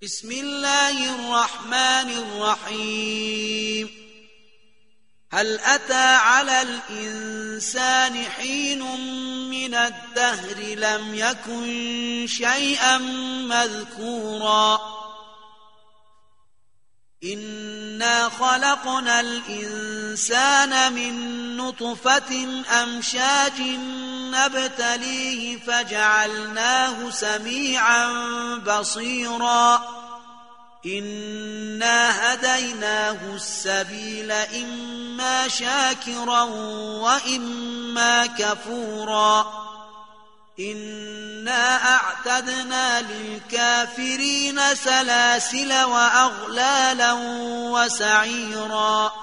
بسم الله الرحمن الرحيم هل أتى على الإنسان حين من الدهر لم يكن شيئا مذكورا إنا خلقنا الإنسان من نطفة أمشاج نبتليه فجعلناه سميعا بصيرا إنا هديناه السبيل إما شاكرا وإما كفورا إنا أعتدنا للكافرين سلاسل وأغلالا وسعيرا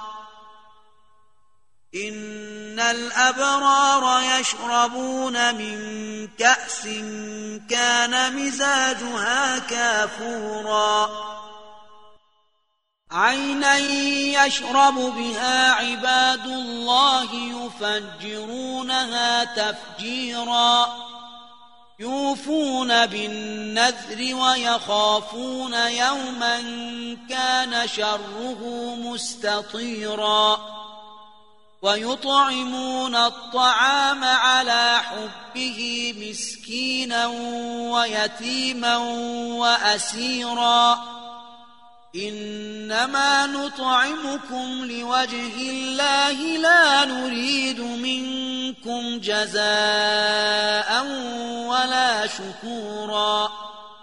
إن الأبرار يشربون من كأس كان مزاجها كافورا عينا يشرب بها عباد الله يفجرونها تفجيرا يوفون بالنذر ويخافون يوما كان شره مستطيرا ويطعمون الطعام على حبه مسكينا ويتيما وأسيرا إنما نطعمكم لوجه الله لا نريد منكم جزاء ولا شكورا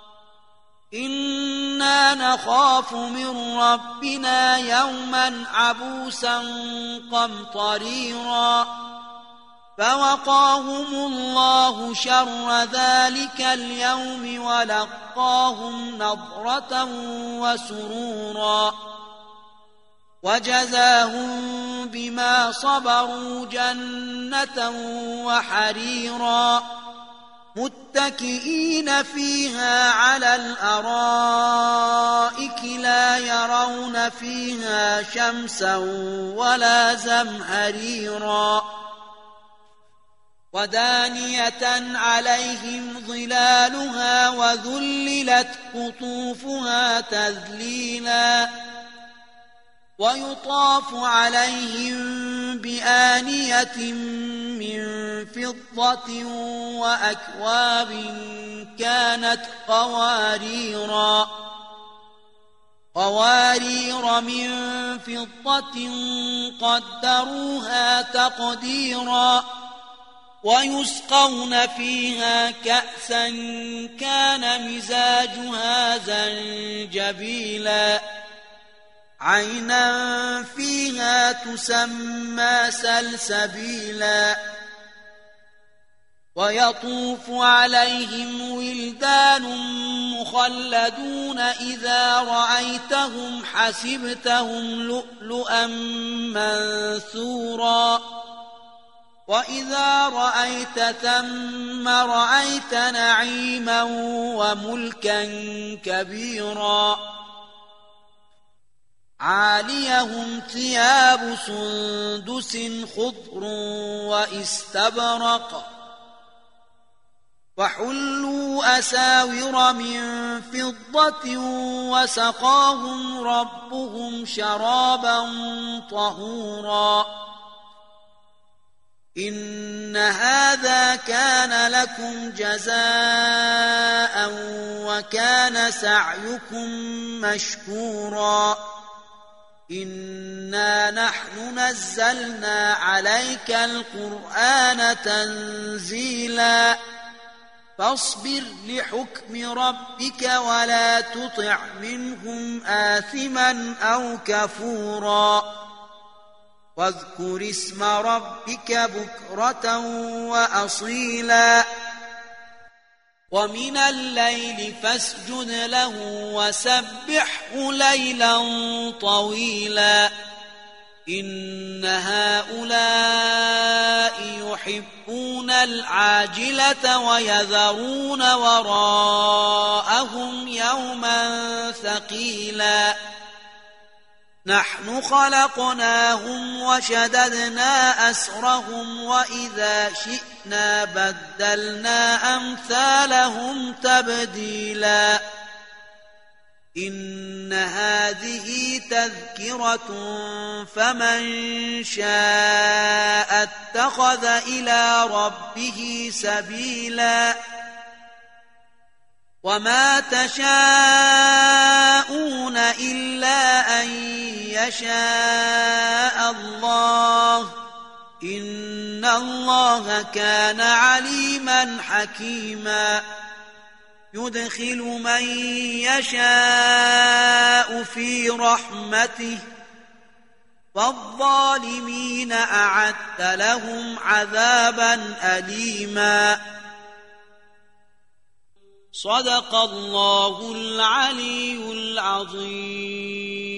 إنا نخاف من ربنا يوما عبوسا قمطريرا فوقاهم الله شر ذلك اليوم ولقاهم نضرة وسرورا وجزاهم بما صبروا جنة وحريرا متكئين فيها على الأرائك لا يرون فيها شمسا ولا زمهريرا ودانية عليهم ظلالها وذللت قطوفها تذليلا ويطاف عليهم بآنية من فضة وأكواب كانت قوارير من فضة قدروها تقديرا ويسقون فيها كأسا كان مزاجها زنجبيلا عينا فيها تسمى سلسبيلا ويطوف عليهم ولدان مخلدون إذا رأيتهم حسبتهم لؤلؤا منثورا وإذا رأيت ثم رأيت نعيما وملكا كبيرا عاليهم ثياب سندس خضر واستبرق وحلوا أساور من فضة وسقاهم ربهم شرابا طهورا إن هذا كان لكم جزاء وكان سعيكم مشكورا إنا نحن نزلنا عليك القرآن تنزيلا فاصبر لحكم ربك ولا تطع منهم آثما أو كفورا واذكر اسم ربك بكرة وأصيلا ومن الليل فاسجد له وسبحه ليلا طويلا إن هؤلاء يحبون العاجلة ويذرون وراءهم يوما ثقيلا نحن خلقناهم وشددنا أسرهم وإذا شئنا بدلنا أمثالهم تبديلا إن هذه تذكرة فمن شاء اتخذ إلى ربه سبيلا وما تشاءون إلا أن يشاء الله إن الله كان عليما حكيما يدخل من يشاء في رحمته والظالمين أعد لهم عذابا أليما صدق الله العلي العظيم.